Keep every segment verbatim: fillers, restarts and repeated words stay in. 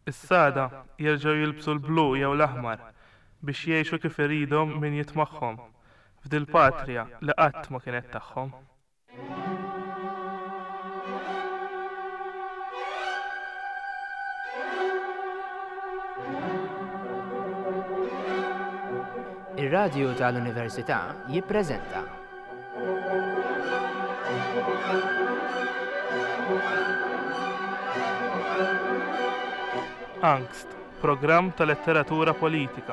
Is-sada jerġgħu jilbsu l-blu jew l-aħmar biex jgħixu kif iridhom min jitmagħhom f'dil patrija li qatt ma kienet tagħhom. Ir-radju tal-Università jippreżenta Angst, programm ta' letteratura politika.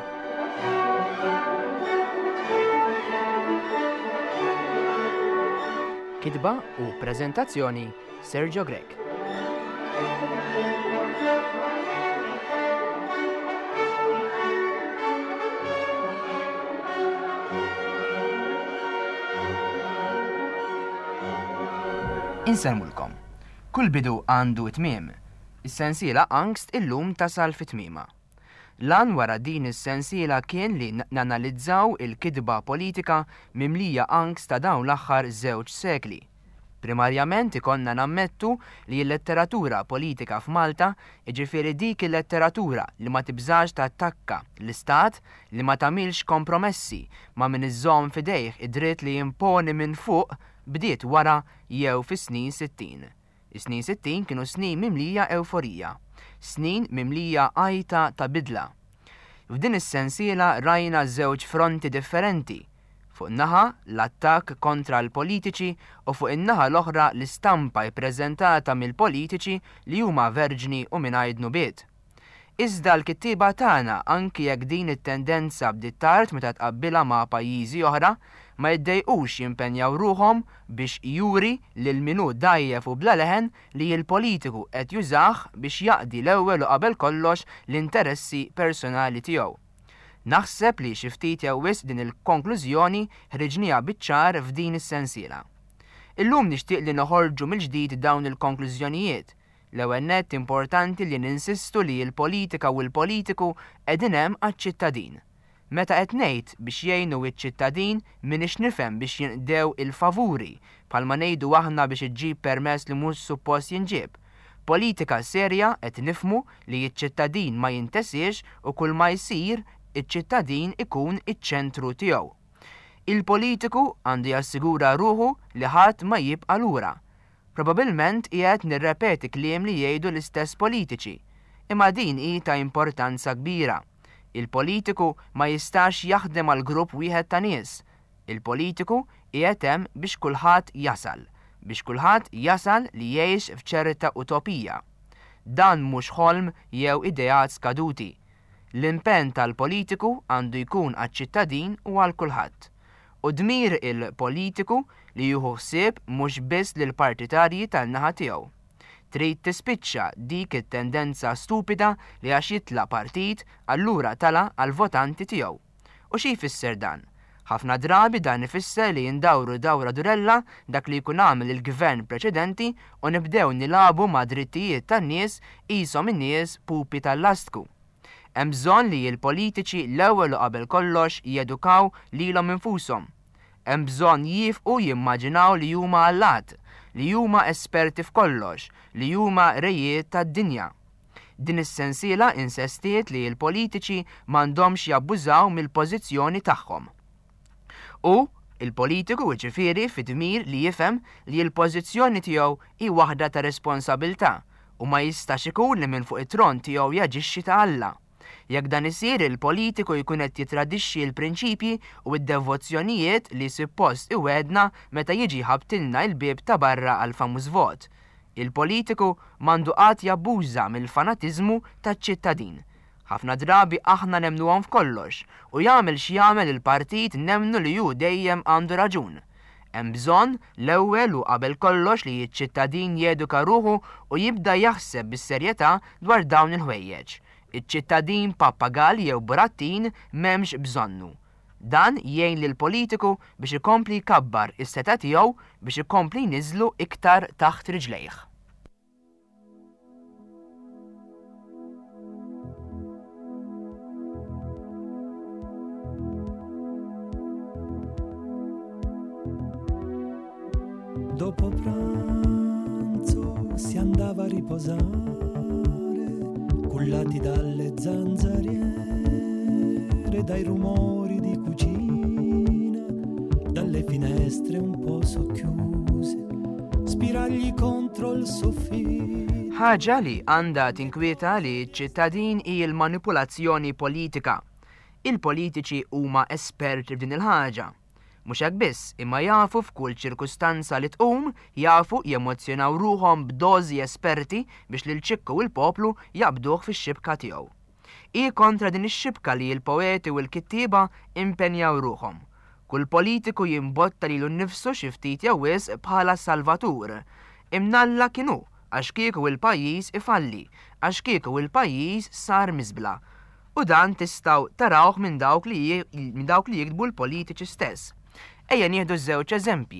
Kitba u preżentazzjoni Sergio Grek. Inselmulkom. Kull bidu għandu tmiem. Is-sensiela Angst illum tasal fit-tmiema. Lan wara din is-sensiela kien li nanalizzaw il-kidba politika mimlija angst ta' dawn l-aħħar żewġ sekli. Primarjament ikonna nammettu li l-letteratura politika f'Malta iġifieri dik il-letteratura li ma tibżax tattakka l-istat li ma tagħmilx kompromessi ma min iżżomm fidejh id-dritt li jimponi minn fuq bdiet wara jew fis-snin sittin. Is-snin sittin kienu snin mimlija euforija, snin mimlija għajta ta' bidla. F'din is-sensiela rajna żewġ fronti differenti. Fuq naħa l-attakk kontra l-politiċi u fuq in-naħa l-oħra l-istampa jippreżentata mill-politiċi li huma verġni u mingħajr nubiet. Iżda l-kittieba tagħna anki jekk din it-tendenza bdiet tard meta tqabbilha ma' pajjiżi oħra, ma jiddejqux jimpenjaw ruhom biex juri lil minu dajjef u bla leħen li l-politiku qed jużah biex jaqdi l-ewwel u qabel kollox l-interessi personali tiegħu. Naħseb li xi ftit jew wisq din il-konklużjoni ħriġniha biċ-ċar f'din is-sensiela. Illum nixtieq li noħorġu mill-ġdid dawn il-konklużjonijiet. L-ewwel nett importanti li ninsistu li l-politika u l-politiku qegħdin hemm għaċ-ċittadin. Meta qed ngħid biex jgħinu ċ-ċittadin m'iniex nifhem biex jinqdew il-favuri bħalma ngħidu aħna biex iġġib permess li mhux suppost jinġib. Politika serja qed nifhmu li ċ-ċittadin ma jintesiex u kull ma jsir iċ-ċittadin ikun iċ-ċentru tiegħu. Il-politiku għandu jassigura ruħu li ħadd ma jibqa' lura. Probabilment qiegħed nirrepeti kliem li jgħidu l-istess politiċi, imma din hi ta' importanza kbira. Il-politiku ma jistax jaħdem għal grupp wieħed ta' nies. Il-politiku qiegħed hemm biex kulħadd jasal, biex kulħadd jasal li jgħix f'ċerta utopija. Dan mhux ħolm jew ideat skaduti. L-impenn tal-politiku għandu jkun għaċ-ċittadin u għal kulħadd. U dmir il-politiku li jieħu ħsieb mhux biss lil partitarji tal-naħa tiegħu. Trid tispiċċa dik it-tendenza stupida li għax jitla partit allura tala għal votanti tiegħu. U xi jfisser dan? Ħafna drabi dan ifisser li jindawru dawra durella dak li jkun għamel il-gvern preċedenti u nibdew nilabu ma' drittijiet tan-nies qishom in-nies pupi tal-lastku. Hemm bżonn li l-politiċi l-ewwel u qabel kollox jedukaw lilhom infushom. Hemm bżonn jifqu jimmaġinaw li huma allat, li huma esperti f'kollox, li huma rejiet tad-dinja. Din is-sensiela insestiet li l-politiċi m'għandhomx jabbużaw mill-pożizzjoni tagħhom. U il-politiku ġifieri fid-dmir li jifhem li l-pożizzjoni tiegħu hi waħda ta' responsabilità u ma jistax ikun li minn fuq it-tron tiegħu jaġixxi ta' Alla. Jekk dan isir il-politiku jkun qed jitradixxi l-prinċipji u d-devozzjonijiet li suppost iwedna meta jiġi ħabtilna l-bieb ta' barra għal famuż vot. Il-politiku m'għandu qatt jabbuża mill-fanatiżmu taċ-ċittadin. Ħafna drabi aħna nemmnuhom f'kollox u jagħmel x'jagħmel il-partit nemmnu li hu dejjem għandu raġun. Hemm bżonn l-ewwel u qabel kollox li ċ-ċittadin jeduka ruħu u jibda jaħseb bis-serjetà dwar dawn il-ħwejjeġ. Iċ-ċittadin pappagal jew burattin m'hemmx bżonnu. Dan jgħin lill-politiku biex ikompli jkabbar is-seta tiegħu biex ikompli jniżlu iktar taħt riġlejh. Dopo pranzo si andava a riposare, cullati dalle zanzariere, dai rumori di cucina, dalle finestre un po' socchiuse, spiragli contro il soffitto. Ħaġa li għandha tinkwieta li ċ-ċittadin hi l-manipulazzjoni politika. Il-politiċi huma esperti f'din il-ħaġa. Mhux hekk biss, imma jafu f'kull ċirkustanza li tqum jafu jemozzjonaw ruhom b'dożi esperti biex lil ċikku u l-poplu jaqbduh fix-xibka tiegħu. Hi kontra din ix-xibka li l-poeti u l-kittieba impenjaw ruhom. Kull politiku jimbotta lilu nnifsu xi ftit jew wisq bħala salvatur. Imnalla kienu għax kieku il-pajjiż ifalli, għax kieku il-pajjiż sar miżbla. U dan tistgħu tarawh minn dawk li minn dawk li jiktbu l-politiċi stess. Ejja nieħdu żewġ eżempji.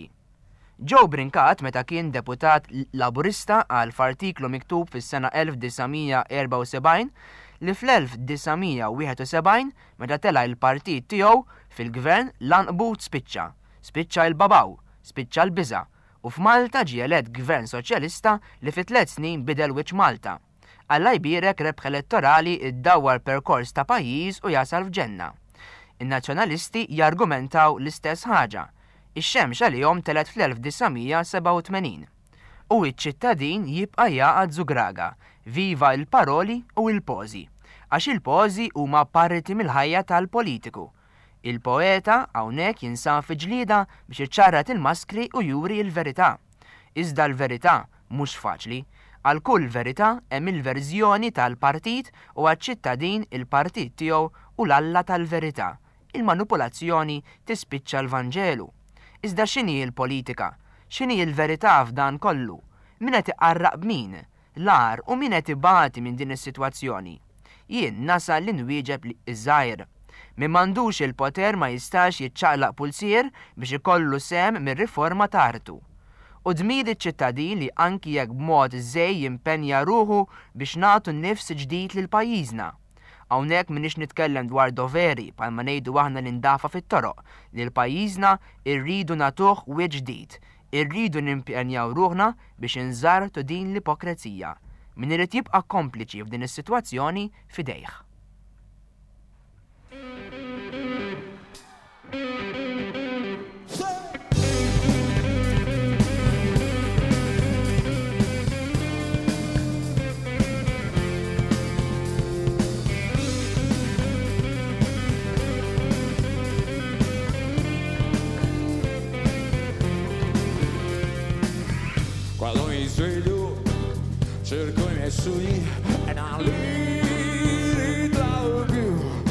Joe Brincat meta kien deputat laburista għal f'artiklu miktub fis-sena elf disgħomija erba' u sebgħin li fl-elf disgħomija wieħed u sebgħin meta tela' il-partit tiegħu fil-gvern lanqbut spiċċa, spiċċa l-babaw, spiċċa l-biża' u f'Malta ġie elett gvern soċjalista li fi tliet snin bidel wiċċ Malta. Alla jbierek rebħ elettorali iddawwar perkors ta' pajjiż u jasal f'ġenna. In-nazzjonalisti jargumentaw l-istess ħaġa. Ix-xemx għalihom telet fl-elf disgħomija seba' u tmenin. U iċ-ċittadin jibqa' jaqgħad żugraga, viva l-paroli u l-pożi. Għax il-pożi huma parti mill-ħajja tal-politiku. Il-poeta hawnhekk jinsab fi ġlieda biex iċċarrat il-maskri u juri l-verità. Iżda l-verità mhux faċli. Għal kull verità hemm il-verżjoni tal-partit u għaċ-ċittadin il-partit tiegħu u l-alla tal-verità. Il-manipulazzjoni tispiċċa l-Vanġelu. Iżda x'inhi l-politika? X'inhi l-verità f'dan kollu? Min qed iqarraq b'min? L-ar u min qed ibati minn din is-sitwazzjoni? Jien nasal li nwieġeb iż-żgħir. Min m'għandux il-poter ma jistax jiċċaqlaq pulsier biex ikollu sem mir-riforma ta' artu. U dmir iċ-ċittadin li anki jekk b'mod żej jimpenja ruħu biex nagħtu nnifs ġdid lil pajjiżna. Hawnhekk m'iniex nitkellem dwar doveri bħalma ngħidu aħna li ndafa fit-toroq li l-pajjiżna rridu nagħtuh wiċċ ġdid, irridu nimpenjaw ruħna biex inżartu din l-ipokrezija. Min irid jibqa' kompliċi f'din is-sitwazzjoni fidejh. Quando mi sveglio cerco i miei sogni e non li ritrovo più.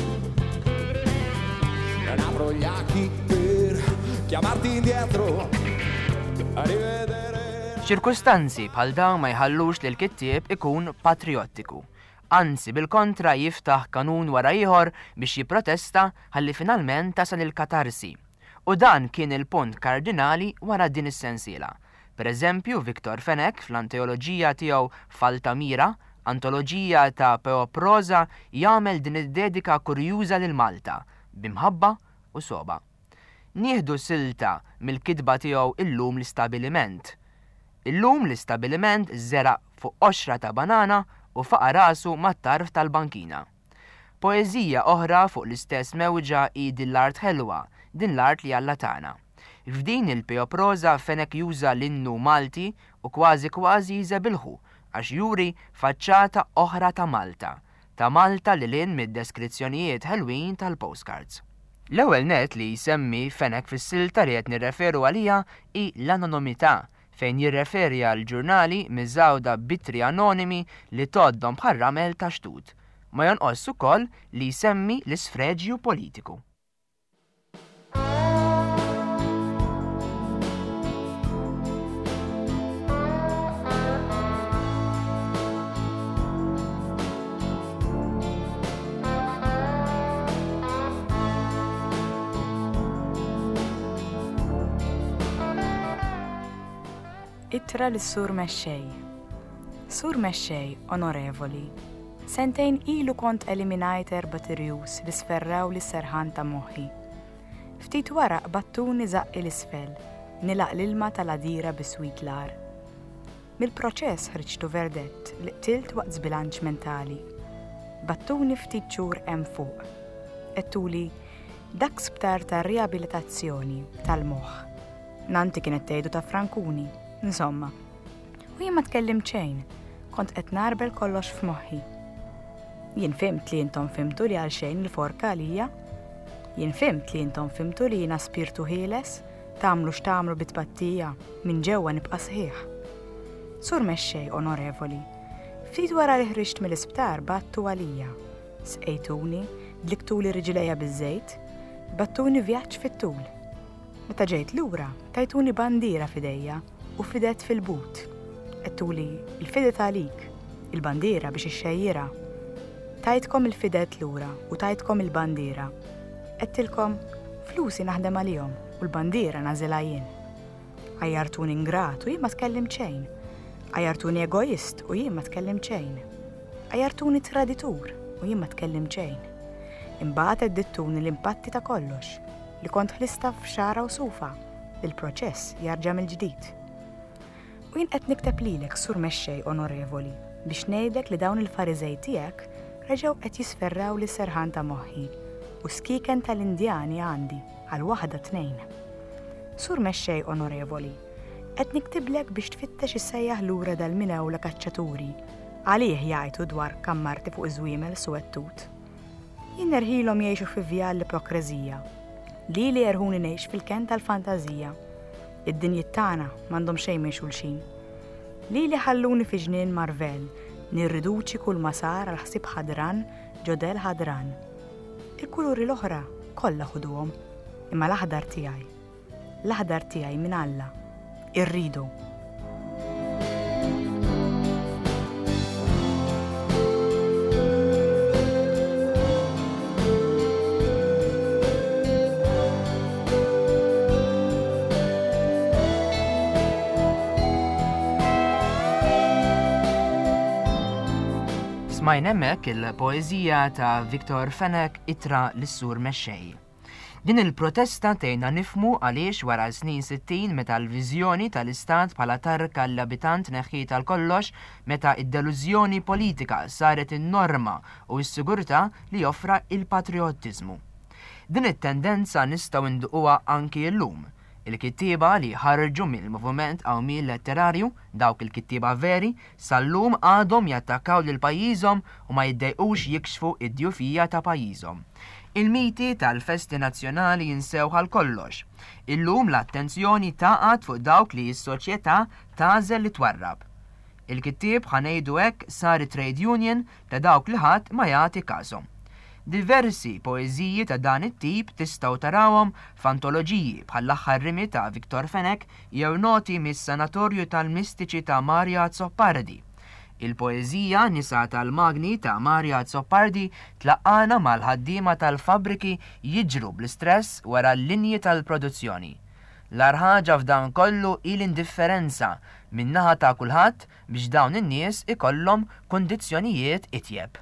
Non apro gli occhi per chiamarti indietro a rivedere. Ċirkustanzi bħal dawn ma jħallux li l-kittieb ikun patriottiku. Anzi bil-kontra jiftaħ kanun wara ieħor biex jipprotesta ħalli finalment tasal il-katarsi. U dan kien il-punt kardinali wara din is-sensiela. Per eżempju, Viktor Fenech fl-anteoloġija tiegħu Faltamira, antoloġija ta' peoproza, jagħmel din id-dedika kurjuża lil Malta, bimħabba u soba. Nieħdu silta mill-kitba tiegħu illum l-istabiliment. Illum l-istabiliment żera fuq oxra ta' banana u faqa rasu mat-tarf tal-bankina. Poeżija oħra fuq l-istess mewġa hi din l-art ħelwa, din l-art li Alla tagħna. F'din il-peoproza Fenech juża l-innu Malti u kważi kważi jiżebilħu għax juri faċċata oħra ta' Malta, ta' Malta li lin mid-deskrizzjonijiet ħelwin tal-postcards. L-ewwel net li jsemmi Fenech fis-silta li qed nirreferu għalija hi l-anonimità fejn jirreferi għal ġurnali miżawda bitri anonimi li toddhom bħal ramel ta' xtut. Ma jonqos ukoll li jsemmi l-isfreġju politiku. Ittra lis-Sur Mexxej. Sur Mexxej, onorevoli, sentejn ilu kont eliminajt erba' tirjus li sferraw li serħan ta' moħħi. Ftit wara battuni żaqq l-isfel, nilaq l-ilma tal-għadira biswit l-ar. Mill-proċess ħriġtu verdett li qtilt waqt żbilanċ mentali battuni ftit xhur hemm fuq. Ettuli dak sptar ta' riabilitazzjoni tal-moħħ. Nanti kienet tgħidu ta' Frankuni, insomma. U jien ma tkellim xejn, kont qed narbel kollox f'moħħi. Jien fimt li intom fimtu li għal xejn il-forka għalija. Jien fimt li intom fimtu li jiena spirtu ħieles, tagħmlu x'tagħmlu bit-tpattija minn ġewwa nibqa' sħiħ. Sur mexxej onorevoli, ftit wara li ħriġt mill-isptar battu għalija. Sqejtuni, dliktuli riġilejja biż-żejt, battuni vjaġġ fit-tul. Meta ġejt lura, tajtuni bandiera f'idejja u fidet fil-but. Ettuli il-fidet għalik, il-bandiera biex ixxejjira. Tajtkom il-fidet lura u tajtkom il-bandiera. Ettilkom flusi naħdem għalihom u l-bandiera nażilha jien. Għajjartuni ingrat u jien ma tkellim xejn. Għajjartuni egoist u jien ma tkellim xejn. Għajjartuni traditur u jien ma tkellim xejn. Imbagħad eddittuni l-impatti ta' kollox li kont ħlista f'xara u sufa li l-proċess jarġa' mill-ġdid. U jien qed nikteb lilek sur mexxej onorevoli biex ngħidlek li dawn il-Fariżej tiegħek reġgħu qed jisferraw li serħan ta' moħħi u skiken tal-Indjani għandi għal waħda tnejn. Sur mexxej onorevoli, qed niktiblek biex tfittex issejjaħ lura dal-minewla kaċċaturi għalih jgħidu dwar kammarti fuq iż-żwiemel suwettut. Jien nerħilhom jgħixu fi vjal l-ipokrezija. Li li jerħuni ngħix fil-kent tal-fantażija. Id-dinjiet tagħna m'għandhom xejn minn xulxin. Li li ħalluni fi ġnien marvel, nirriduċi kull ma sar għal ħsieb ħadran ġodel ħadran. Il-kuluri l-oħra kollha ħuduhom, imma l-aħdar tiegħi. L-aħdar tiegħi minn Alla. Irridu. Smajna hemmhekk il-poeżija ta' Viktor Fenek Ittra lis-Sur Mexxej. Din il-protesta tgħinna nifhmu għaliex wara snin sittin meta l-viżjoni tal-istat bħala tarka l-abitant neħħi tal-kollox meta id-delużjoni politika saret in-norma u s-sigurtà li joffra il-patriottiżmu. Din it-tendenza nistgħu nduquha anki llum. Il-kittieba li ħarġu mill-moviment qawmien letterarju, dawk il-kittieba veri, sal-lum għadhom jattakkaw lil pajjiżhom u ma jiddejqux jikxfu id-djufija ta' pajjiżhom. Il-miti tal-festi nazzjonali jinsew għal kollox. Illum l-attenzjoni taqgħod fuq dawk li s-soċjetà tagħżel li twarrab. Il-kittieb ħanejdu hekk sar trade union ta' dawk li ħadd ma jagħti każhom. Diversi poeżiji ta' dan it-tip tistgħu tarawhom f'antoloġiji bħall-aħħar rimi ta' Viktor Fenek jew noti mis-sanatorju tal-mistiċi ta' Marja Zoppardi. Il-poeżija Nisa tal-Magni ta' Marja Zoppardi tlaqqana mal-ħaddiema tal-fabbriki jiġru bl-istress wara l-linji tal-produzzjoni. L-ar ħaġa f'dan kollu il-indifferenza min-naħa ta' kulħadd biex dawn in-nies ikollhom kundizzjonijiet itjeb.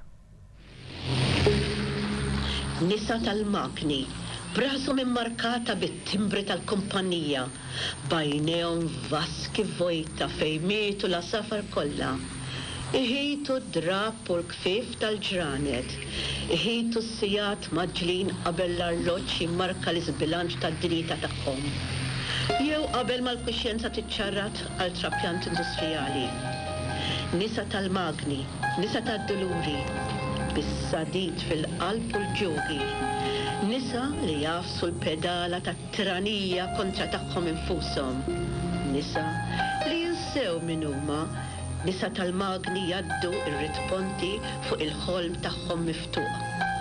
Nisa tal-Magni, brasom immarkata bit-timbri tal-kumpanija, bajnejhom vaski vojta fejn mietu la safar kollha. Iħejtu d-drab u l-kfif tal-ġranet, iħejtu s-sijat maġlin qabel l-arloġġ jimmarka l-iżbilanċ tad-dinjità tagħhom. Jew qabel mal-kuxjenza tiċċarrat għal trapjant industrijali. Nisa tal-Magni, nisa tad-Duluri, bis-sadid fil-qalb u l-ġogi. Nisa li jafsu l-pedala tat-tiranija kontra tagħhom infushom. Nisa li jinsew min huma. Nisa tal-Magni jaddu ir-ritponti fuq il-ħolm tagħhom miftuq.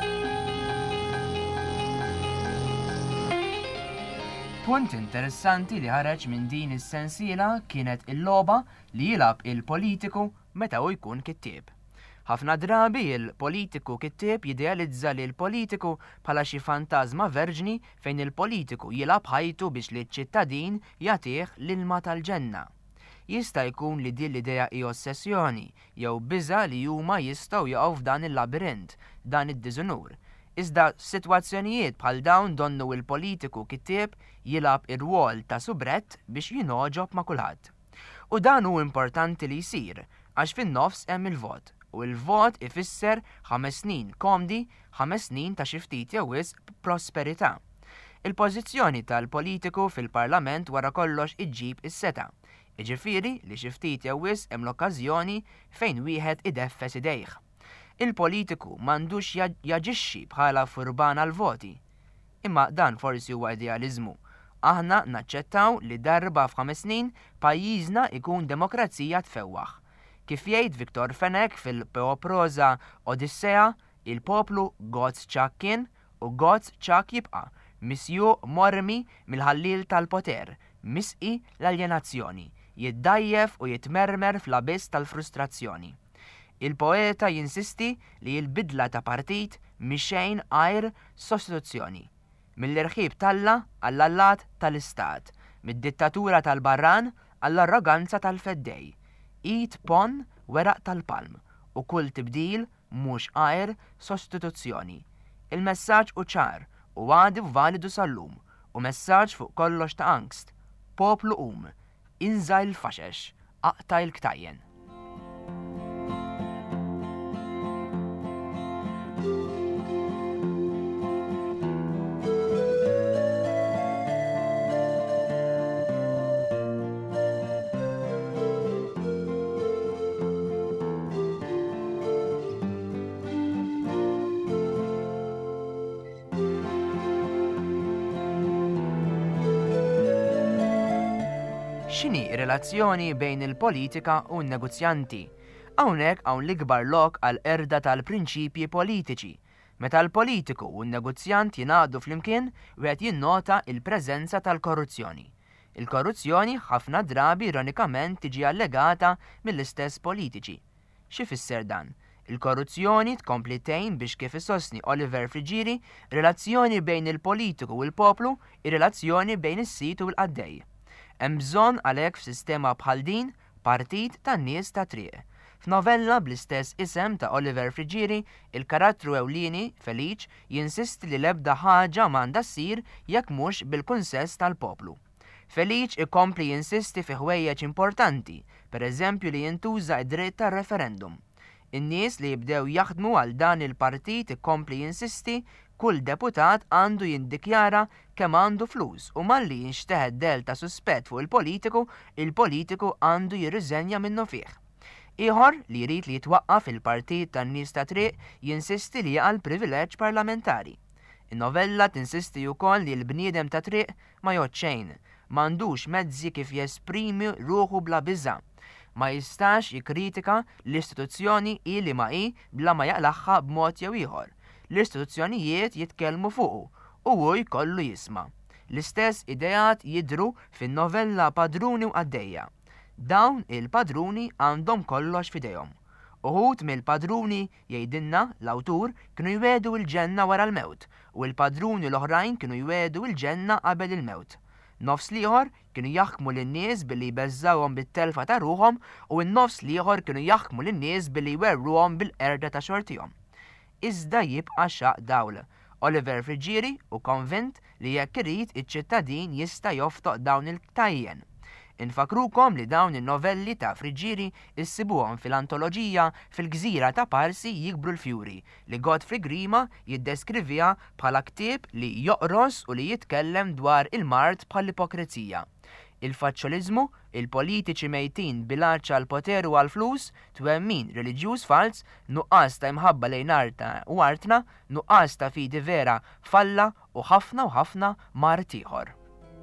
Punt interessanti li ħareġ minn din is-sensiela kienet il-logħba li jilab il-politiku meta hu jkun kittieb. Ħafna drabi il-politiku kittieb jidealizza li l-politiku bħala xi fantażma verġni fejn il-politiku jilab ħajtu biex li ċ-ċittadin jagħtih l-ilma tal-ġenna. Jista' jkun li din l-idea hi ossessjoni jew biża li huma jistgħu jaqgħu f'dan il-labirint, dan id-diżunur. Iżda f'sitwazzjonijiet bħal dawn donnu il-politiku kittieb jilab ir-rwol ta' subrett biex jinoġob ma' kulħadd. U dan hu importanti li jsir, għax fin-nofs hemm il-vot, u l-vot ifisser ħames snin komdi, ħames snin ta' xi ftit jew wisq prosperità. Il-pożizzjoni tal-politiku fil-Parlament wara kollox iġġib is-seta'. Iġifieri li xi ftit jew wisq hemm l-okkażjoni fejn wieħed ideffes idejh. Il-politiku m'għandux jaġixxi bħala furban għal voti. Imma dan forsi huwa idealiżmu. Aħna naċċettaw li darba f'ħames snin pajjiżna ikun demokrazija tfewwaħ. Kif jgħid Viktor Fenek fil-proza Odissea, il-poplu God's ċak kien u God's ċak jibqa', misju mormi mill-ħallil tal-poter, misqi l-aljenazzjoni, jiddajjef u jitmermer fl-abiss tal-frustrazzjoni. Il-poeta jinsisti li l-bidla ta' partit mixejn għajr sostituzzjoni. Mill-irħib talla għall-allat tal-istat, mid-dittatura tal-barran għall-arroganza tal-feddej, id pon weraq tal-palm u kull tibdil mhux għajr sostituzzjoni. Il-messaġġ u ċar u għadi validu sal-lum u messaġġ fuq kollox ta' angst. Poplu qum, inżaj l-faxex, aqta' l-ktajjen. X'inhi relazzjoni bejn il-politika u n-negozjanti? Hawnhekk hawn l-ikbar lok għal erda tal-prinċipji politiċi. Meta l-politiku u n-negozjant jingħaqdu flimkien wieħed jinnota il-preżenza tal-korruzzjoni. Il-korruzzjoni ħafna drabi ironikament tiġi allegata mill-istess politiċi. Xi fisser dan? Il-korruzzjoni tkompli tgħin biex kif isostni Oliver Frigieri relazzjoni bejn il-politiku u l-poplu, ir-relazzjoni bejn is-sit u l-qaddej. Hemm bżonn għalhekk f'sistema bħal din partit tan-nies ta' triq. F'novella bl-istess isem ta' Oliver Frigieri, il-karattru ewlieni, Felice, jinsisti li l-ebda ħaġa m'għandha ssir jekk mhux bil-kunsess tal-poplu. Felice ikompli jinsisti fi ħwejjeġ importanti, pereżempju li jintuża d-dritt tar-referendum. In-nies li jibdew jaħdmu għal dan il-partit ikompli jinsisti kull deputat għandu jindikjara kemm għandu flus u malli jinxteħed del ta' suspett fuq il-politiku, il-politiku għandu jirriżenja minnu fih. Ieħor li jrid li jitwaqqaf il-partit tan-nies ta' triq jinsisti li jaqal privileġġ parlamentari. In-novella tinsisti wkoll li l-bniedem ta' triq ma joċċejn, m'għandux mezzi kif jesprimi ruħu bla biża'. Ma jistax jikkritika l-istituzzjoni ili ma hi bla ma jaqlaħħa b'mod jew ieħor. L-istituzzjonijiet jitkellmu fuqu u hu jkollu jisma'. L-istess ideat jidru fin-novella Padruni u Għaddejja. Dawn il-padruni għandhom kollox f'idejhom. Uħud mill-padruni jgħidilna l-awtur kienu jwedu l-ġenna wara l-mewt u l-padruni l-oħrajn kienu jwedu l-ġenna qabel il-mewt. Nofs liħor kienu jaħkmu lin-nies billi jbeżżawhom bit-telfa ta' ruhom u n-nofs liħor kienu jaħkmu lin-nies billi jwerruhom bil-qerda ta' xortihom. Iżda jibqa' xaq dawl. Oliver Frigieri u konvint li jekk irid iċ-ċittadin jista' joftoq dawn il-ktajjen. Infakrukom li dawn in-novelli ta' Frigieri issibuhom fil-antoloġija Fil-Gżira ta' Parsi jikbru l-fjuri li Godfrey Grima jiddeskrivija bħala ktieb li joqros u li jitkellem dwar il-mart bħall-ipokrizija. Il-faċċoliżmu, il-politiċi mejtin bilanċ għal poter u għal flus, twemmin reliġjuż fals, nuqqas ta' imħabba lejn arta u artna, nuqqas ta' fidi vera falla u ħafna u ħafna mart ieħor.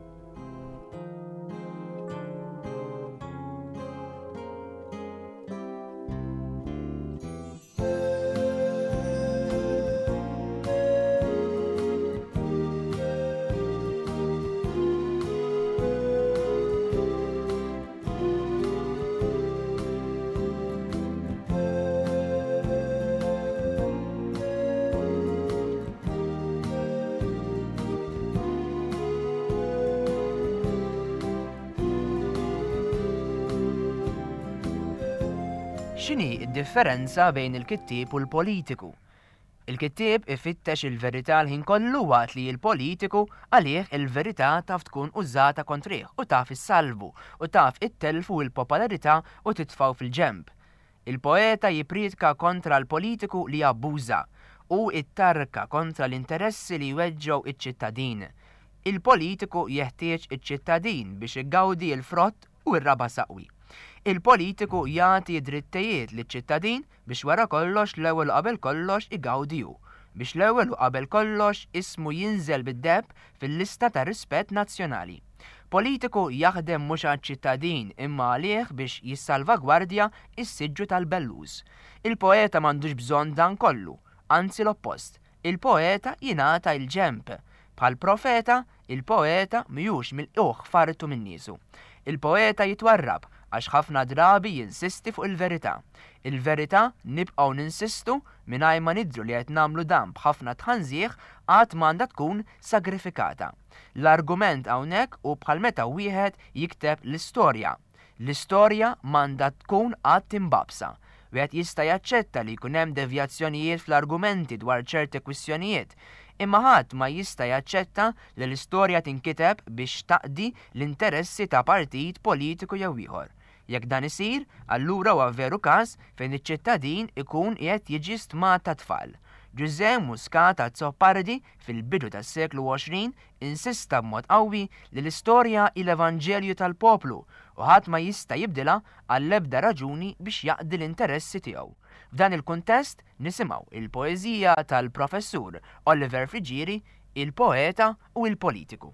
X'inhi d-differenza bejn il-kittieb u l-politiku? Il-kittieb ifittex il-verità l-ħin kollu waqt li l-politiku għalih il-verità taf tkun użata kontrih u taf issalvu u taf ittelfu l-popolarità u titfaw fil-ġemb. Il-poeta jipritka kontra l-politiku li abbuża u it-tarka kontra l-interessi li jweġġew iċ-ċittadin. Il-politiku jeħtieġ iċ-ċittadin biex igawdi l-frott u r-raba saqwi. Il-politiku jagħti drittijiet liċ-ċittadin biex wara kollox l-ewwel qabel kollox igawdiju, biex l-ewwel u qabel kollox ismu jinżel bid-deb fil-lista ta' rispett nazzjonali. Politiku jaħdem mhux għaċ-ċittadin imma għalih biex jissalvagwardja s-siġġu tal-belluż. Il-poeta m'għandux bżonn dan kollu, anzi l-oppost. Il-poeta jingħata l-ġemp. Bħal profeta, il-poeta mhijiex mill-qiegħ fartu minn niesu. Il-poeta jitwarrab għax ħafna drabi jinsisti fuq il-verità. Il-verità nibqgħu ninsistu mingħajr ma nidhru li qed nagħmlu dan b'ħafna tħanżieħ għad m'għandha tkun sagrifikata. L-argument hawnhekk u bħal meta wieħed jikteb l-istorja. L-istorja m'għandha tkun għad timbabsa. Wieħed jista' jaċċetta li jkun hemm devjazzjonijiet fl-argumenti dwar ċerti kwistjonijiet, imma ħadd ma jista' jaċċetta li l-istorja tinkiteb biex taqdi l-interessi ta' partit politiku jew ieħor. Jekk dan isir, allura huwa veru każ fejn iċ-ċittadin ikun qiegħed jiġi stmat ta' tfal. Giuseppe Muscat Zoppardi fil-bidu tas-seklu għoxrin insista b'mod qawwi li l-istorja il-Evanġelju tal-poplu u ħadd ma jista' jibdilha għall-ebda raġuni biex jaqdi l-interessi tiegħu. F'dan il-kuntest nisimgħu il-poeżija tal-professur Oliver Frigieri, il-poeta u il-politiku.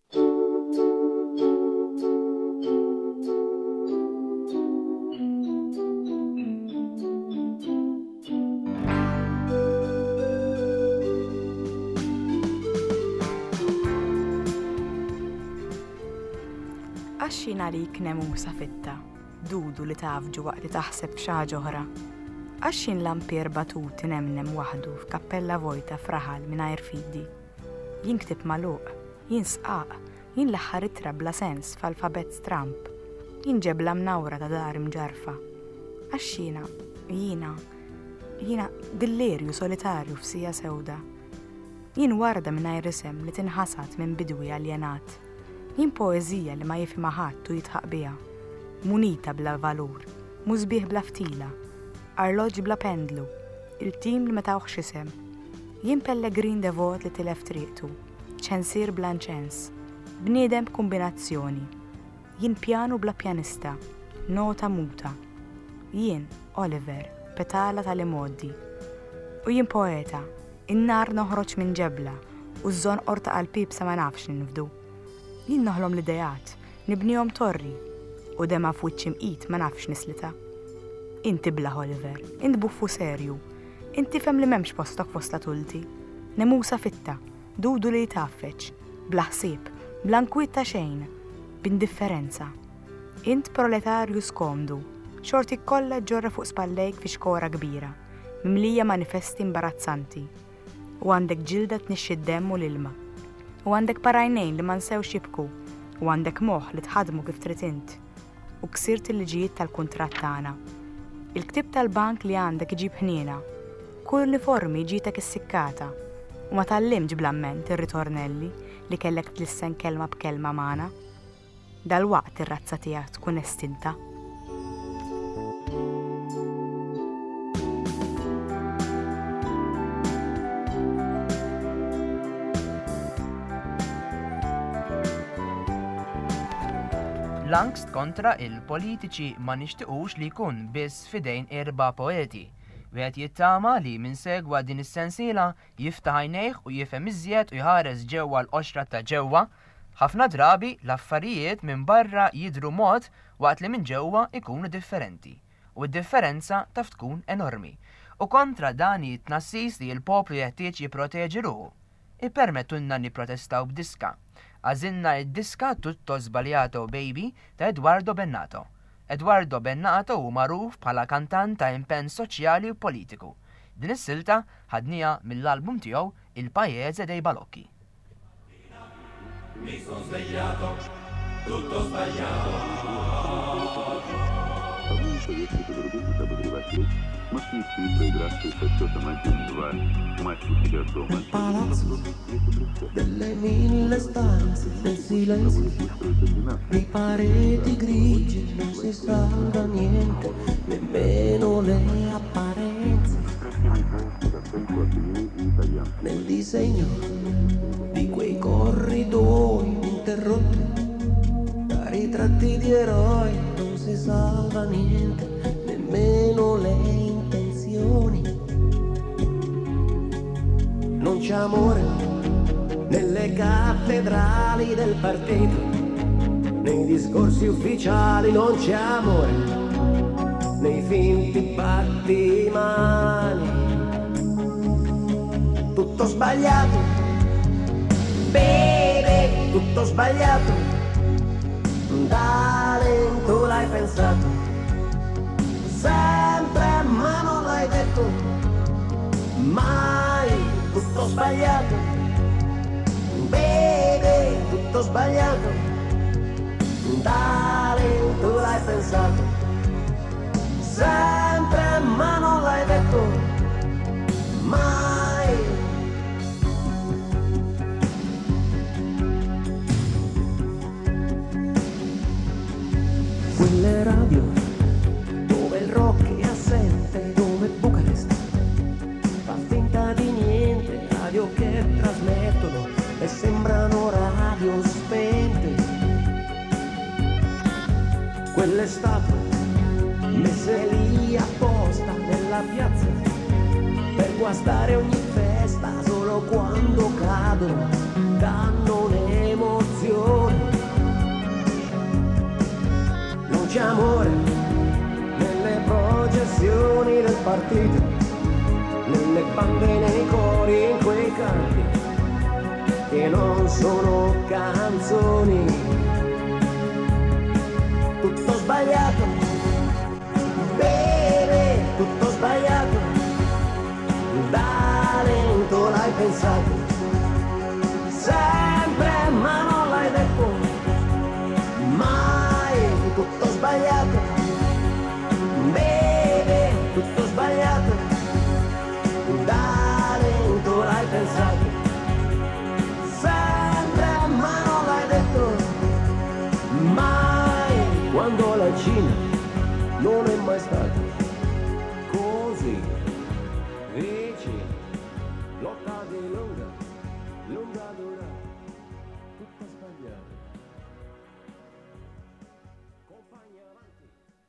Għaxxin għalik nemusa fitta, dudu li tafġu waqt li taħseb xaġa oħra. Għaxxin lampier batut nemnem waħdu f'kappella vojta fraħal mingħajr fidi. Jinktib magħluq, jinsqaq, jien l-aħħar ittra bla sens f'alfabet stramp, jinġeb la mnawra ta' dar mġarfa. Għaxxina, jiena, jiena dillerju solitarju f'sija sewda. Jien warda mingħajr isem li tinħasat minn bidwi aljenat. Jien poeżija li ma jifhimha ħadd u jitħaq biha, munita bla valur, mużbieħ bla ftila, arloġġ bla pendlu, il-tim li ma tawħx isem. Jien pellegrin devot li tilef triqtu, ċensier bla nċens, bniedem b'kombinazzjoni. Jien pjanu bla pjanista, nota muta. Jien Oliver, petala tal-imoddi. U jien poeta, in-nar noħroġ minn ġebla u żżon qorta qalbib sa ma nafx ninfdu. Jien noħlom l-idejat, nibnihom torri, u dema f'wiċċi mqit ma nafx nislita. Inti bla Oliver, int buffu serju, inti fem li m'hemmx postok fost la tulti. Nemusa fitta, dudu li jitaffeċ, bla ħsieb, bla nkwiet ta' xejn, b'indifferenza. Int proletarju skomdu, xorti kollha ġorra fuq spallejk fi xkora kbira, mimlija manifesti imbarazzanti, u għandek ġilda tnixxi d-demm u l-ilma. U għandek parajnejn li ma nsewx jibku, u għandek moħħ li tħadmu kif trid int, u ksirt il-liġijiet tal-kuntratt tagħna. Il-ktib tal-bank li għandek iġib ħniena, kull uniformi ġitek is-sikkata, u ma tallimx bl-amment ir-ritornelli li kellek tlissen kelma b'kelma magħna. Dal-waqt ir-razza tiegħek tkun estinta. L-angst kontra il-politiċi ma nixtiqux li jkun biss fidejn erba' poeti. Wieħed jittama li minn segwa din is-sensiela jiftaħ għajnejh u jifhem iżjed u jħares ġewwa l-qoxra ta' ġewwa. Ħafna drabi l-affarijiet minn barra jidhru mod waqt li minn ġewwa ikunu differenti. U d-differenza taf tkun enormi. U kontra dan it-tnassis li l-poplu jeħtieġ jipproteġi ruħu. Ippermettunna nipprotestaw b'diska. Għażilna id-diska Tutto Sbagliato Baby ta' Edoardo Bennato. Edoardo Bennato hu magħruf bħala kantant ta' impenn soċjali u politiku. Din is-silta ħadniha mill-album tiegħu Il Paese dei Balocchi. Mi sono svegliato, tutto sbagliato. Nel palazzo delle mille stanze, nel silenzio di pareti grigie, non si salva niente, nemmeno le apparenze. Nel disegno di quei corridoi interrotti da ritratti di eroi, non si salva niente, nemmeno le intenzioni. Non c'è amore nelle cattedrali del partito, nei discorsi ufficiali non c'è amore, nei finti battimani. Tutto sbagliato, baby, tutto sbagliato, da lento l'hai pensato, sempre ma non l'hai detto, mai. Tutto sbagliato, baby, tutto sbagliato, da lento l'hai pensato, sempre ma non l'hai detto, mai. Quelle radio dove il rock è assente, dove Bucarest fa finta di niente, radio che trasmettono e sembrano radio spente. Quelle statue messe lì apposta nella piazza per guastare ogni festa, solo quando cadono danno un'emozione. Non c'è amore nelle processioni del partito, nelle bande, nei cori, in quei canti che non sono canzoni. Tutto sbagliato, bene, tutto sbagliato, da lento l'hai pensato, sempre ma non l'hai detto, mai. Tutto sbagliato, bene, tutto sbagliato, da lento l'hai pensato, sempre ma non l'hai detto, mai. Quando la Cina non è mai stata così vicina, lotta di lunga, lunga dura, tutta sbagliata. Compagni avanti.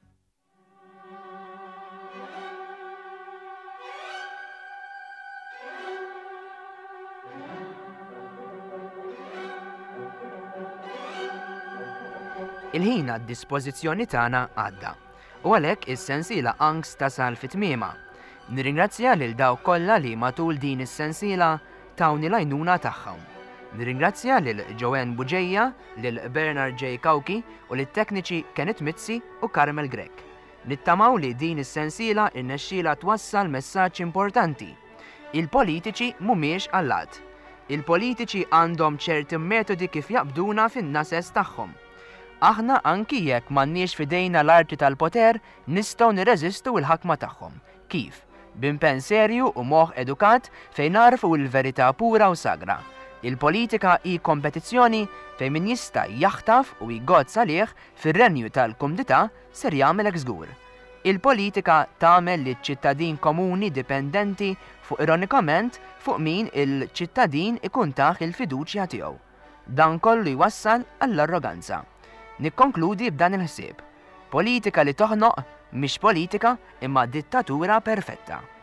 Il-ħin għad-dispożizzjoni tagħna għadda. U għalhekk is-sensiela Angst tasal fit-tmiema. Nirringrazzja lil dawk kollha li matul din is-sensiela tawni l-għajnuna tagħhom. Nirringrazzja lil Joanne Buġejja, lil Bernard J. Kawki u lit-tekniċi Kenneth Mizzi u Carmel Grek. Nittamaw li din is-sensiela irnexxiela twassal messaġġ importanti. Il-politiċi mhumiex allat. Il-politiċi għandhom ċerti metodi kif jaqbduna fin-nases tagħhom. Aħna anki jekk m'għandniex fidejna l-arti tal-poter, nistgħu nirreżistu l-ħakma tagħhom. Kif? B'impenn serju u moħħ edukat fejn narfu l-verità pura u sagra. Il-politika hi kompetizzjoni fejn min jista' jaħtaf u jgozz għalih fir-renju tal-kumdità ser jagħmelek żgur. Il-politika tagħmel li ċ-ċittadin komuni dipendenti fuq ironikament fuq min il-ċittadin ikun taħ il-fiduċja tiegħu. Dan kollu jwassal għall-arroganza. Nikkonkludi b'dan il-ħsieb. Politika li toħnoq mhix politika imma dittatura perfetta.